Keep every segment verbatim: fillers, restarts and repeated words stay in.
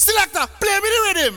Selector, play me the rhythm.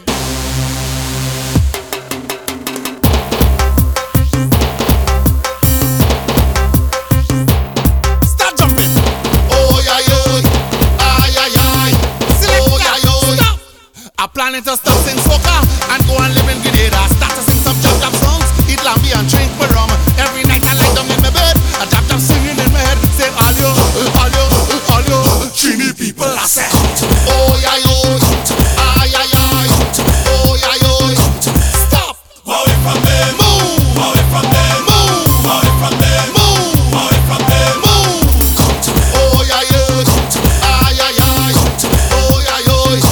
Start jumping. Oh yeah yeah, ay ay ay. Selector, Oh yeah yeah. stop. I'm planning to stop sing soca and go and live in Grenada. Start to sing some jump jump songs, eat lambi and drink my rum. Every night I lie down in my bed, I jump jump singing in my head, saying all you, all you, all you, Trini people I say. Oh yeah yeah, ay ay ay. Oh yeah yeah. Stop. Away from them, Move, away from them, move, away from them, move, away from them. move. Oh yeah yeah, ay ay ay. Oh yeah yeah.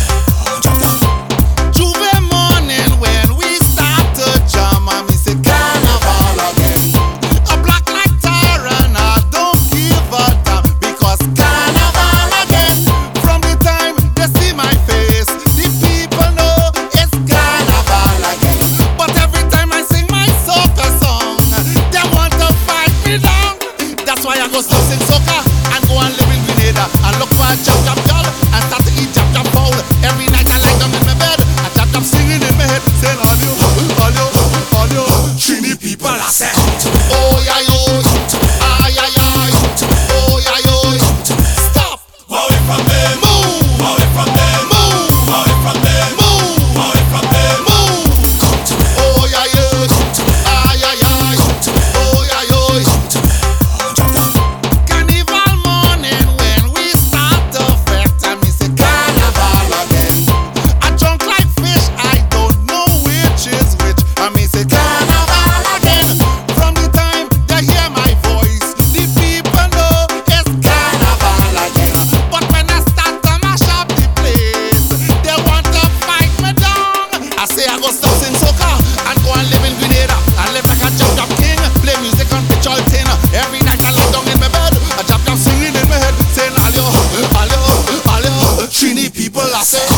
Juve morning when we start to jam and we say carnival again. A black like Taran, I don't give a damn because carnival again. From the time they see my face, the people know it's carnival again. But every time I sing my soca song, they want to fight me down. That's why I go stop sing soca and go and live in Grenada and look for a jump jump girl and start to eat jump jump fowl. Every night I lie down in my bed, I jump jump singing in my head, saying all you, all you, all you, Trini people I say. Oh yeah yeah, ay ay ay. Oh yeah yeah. Stop. Away from them, Move, away from them, move, away from them, move, away from them. move. Oh yeah yeah, ay ay ay. Oh yeah yeah. Carnival morning when we start to fete and me say carnival again. I drunk like fish, I don't know which is which. And me say carnival again. From the time they hear my voice, the people know it's carnival again. But when I start to mash up the place, they want to fight me down. I say I go stop sing soca and go and live in Grenada and live like a jump jump king. Play music on pitch all tin. Every night I lie down in my bed, I jump jump singing in my head, saying all you, all you, all you, Trini people I say.